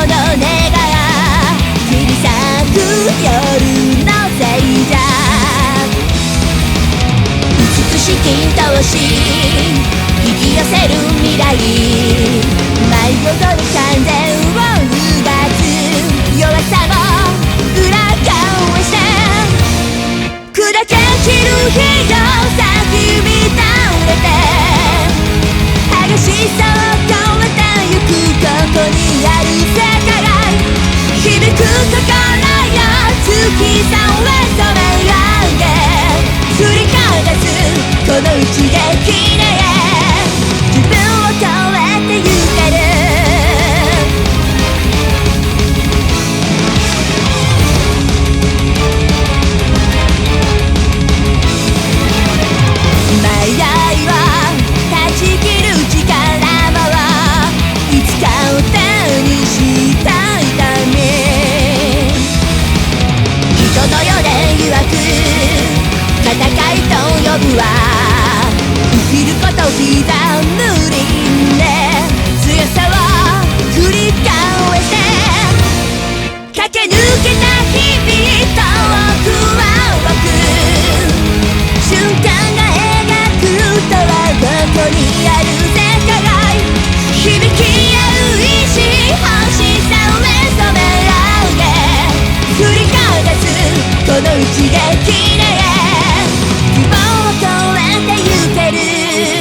願降り裂く夜のせいじゃ美しき闘志引き寄せる未来舞い踊る完全をうがつ弱さも裏返して砕け散る日を先見倒れて激しさを超えてゆくここにある世界響く心よ月さえ染め上げ繰り返すこの一撃で自分を超えてゆける迷いを断ち切る力もいつかを手にした痛み人の世で曰く戦いと呼ぶは生きること刻む輪廻強さを繰り返して駆け抜けた日々遠くはく瞬間が描くとはどこにある世界響き合う意志星さえ染め上げ繰り返すこの一撃で希望を超えてゆける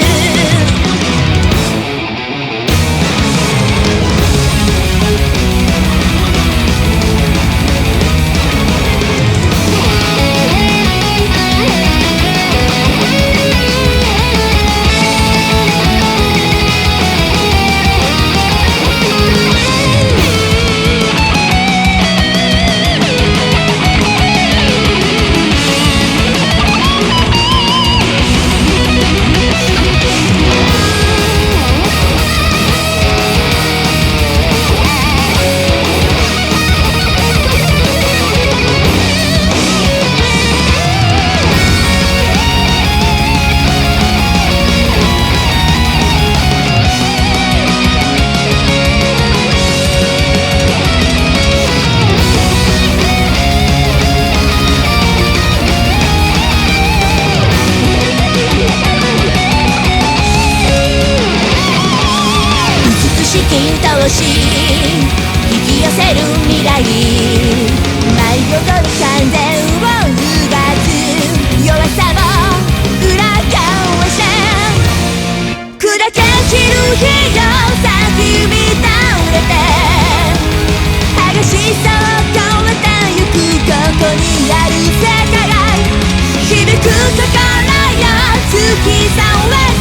闘志引き寄せる未来舞い踊る完全をうがつ弱さも裏返して砕け散る日を先見倒れて激しさを超えてゆくここにある世界響く心よ月さえ